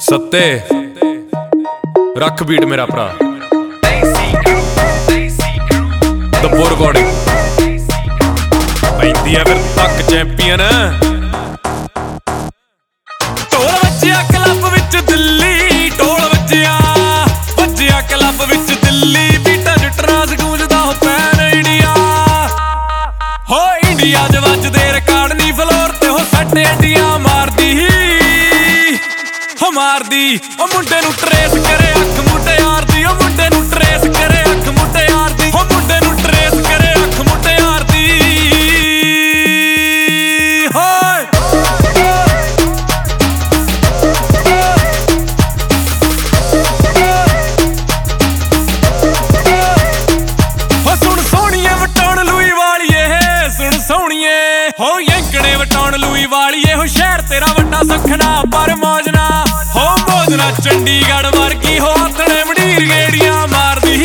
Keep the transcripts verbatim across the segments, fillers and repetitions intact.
सत्ते रख बीट मेरा भरा दब्बो रिकॉर्डिंग पैंदी है फिर तक चैंपियन ढोल वज्जिया क्लब विच दिल्ली ढोल वज्जिया वज्जिया क्लब विच दिल्ली बीटा जुटना गूंजदा हो पैन इंडिया हो इंडिया च वजदे रिकार्ड नी फ्लोर ते हो सट्टे अड्डियां मारदी हो मारदी ओ मुंडे नू ट्रेस करे अख मुटियार दी ओ मुंडे नू ट्रेस करे अख मुटियार दी ओ मुंडे नू ट्रेस करे अख मुटियार दी होय हो सुन सोहणीए वटाउण लूई वालीए सुन सोहणीए हो यंकणे वटाउण लूई वालीए हो शहर तेरा वड्डा सखना पर मौजना हो मौजना चंडीगढ़ वर्गी हो आथणे मंडीर गेड़ियां मारदी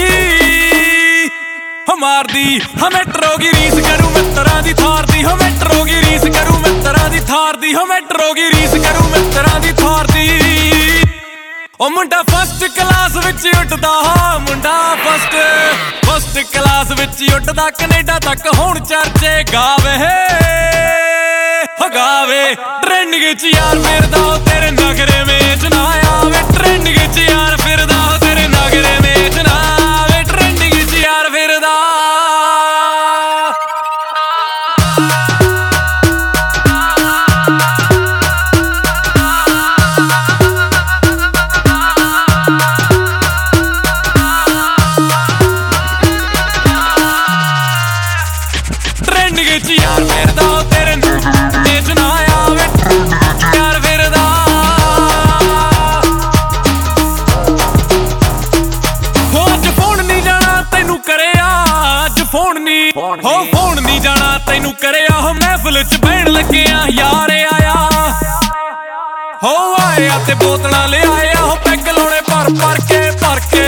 हो मारदी हो मेट्रो की रीस करूं मित्तरां दी थार दी हो मेट्रो की रीस करूं मित्तरां दी थार दी हो मेट्रो की रीस करूं मित्तरां दी थार दी ओ मुंडा फर्स्ट क्लास विच उठदा मुंडा फर्स्ट फर्स्ट क्लास विच उठदा कनेडा तक हुण चर्चे गावे हो गावे ट्रेंडिंग च यार फिरदा तेरे नगरे में च ना आवे ट्रेंडिंग च यार फिरदा तेरे नगरे में च ना आवे ट्रेंडिंग च यार फिरदा ट्रेंडिंग च यार फिरदा तेरे में च ना आवे यार फिरदा हो अज फोन नहीं जाना तैनू करेआ अज फोन नहीं हो फोन नहीं जाना तैनू करेआ हो महफिल च बहन लग्गिया यार आया हो आया ते बोतलां ले आया हो पैग लाउणे भर भर के भर के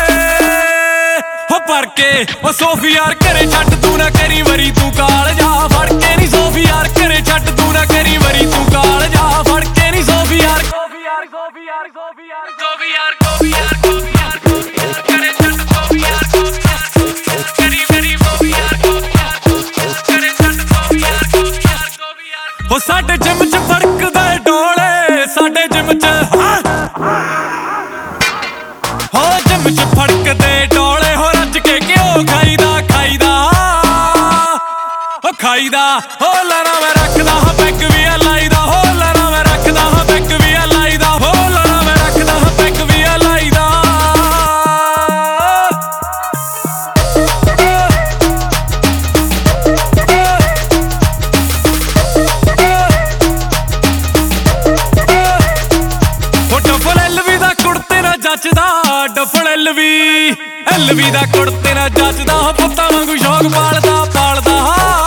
हो भर के ओ सोफी यार घरे छड्ड तू ना करी वरी तू काल जा फड़ के नी सोफी यार घरे छड्ड तू ना करी वरी तू काल जा फड़ के नी सोफी यार सोफी यार सोफी यार सोफी यार सोफी यार सोफी यार सोफी यार सोफी यार घरे छड्ड सोफी यार सोफी यार करी वरी सोफी यार सोफी यार घरे छड्ड सोफी यार सोफी यार सोफी यार हो साडे जिम च फड़कदे डोले साडे जिम च हो जिम च फड़कदे डोले हो रज के घ्यो खाईदा खाईदा हो खाईदा हो लारा मैं रखदा हा पैग भी लाईदा हो लारा मैं रखदा हा पैग भी लाईदा हो लारा मैं रखदा हा पैग भी लाईदा हो डबल एलवी दा कुड़ते ना जचदा डबल एलवी एलवी दा कुड़ते ना जचदा हो पुत्तां वांगू शौक पालदा पालदा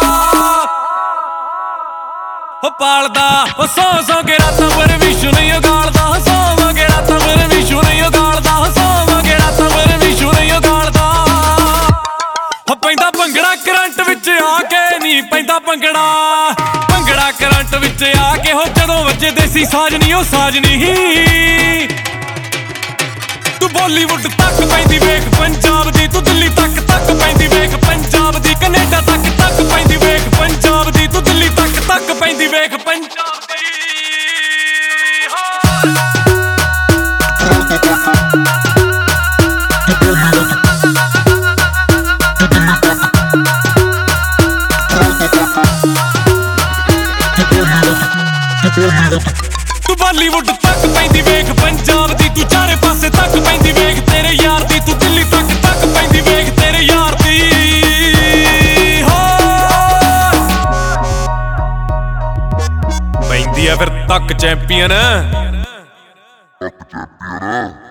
हो पालदा हो सौ सौ के रातां पर विशु नहीं उगालदा हो सौ सौ के रातां पर विशु नहीं उगालदा हो सौ सौ के रातां पर विशु नहीं उगालदा हो पैंदा भंगड़ा करंट विच आके नी पैंदा भंगड़ा भंगड़ा करंट विच आके हो जदों वज्जे देसी साज नहीं ओ साज नहीं तू बॉलीवुड तक पैंदी वेख पंजाब दी तू दिल्ली तक तक पैंदी वेख पंजाब दी कनेडा तक तक पैंदी वेख पंजाब दी तू दिल्ली तक तक पैंदी वेख पंजाब दी तू बॉलीवुड तक पैंदी वेख पंजाब दी तू चारे पासे तक पैंदी वेख तेरे यार दी तू दिल्ली तक तक पैंदी वेख तेरे यार दी हो पैंदी है फिर तक चैंपियन।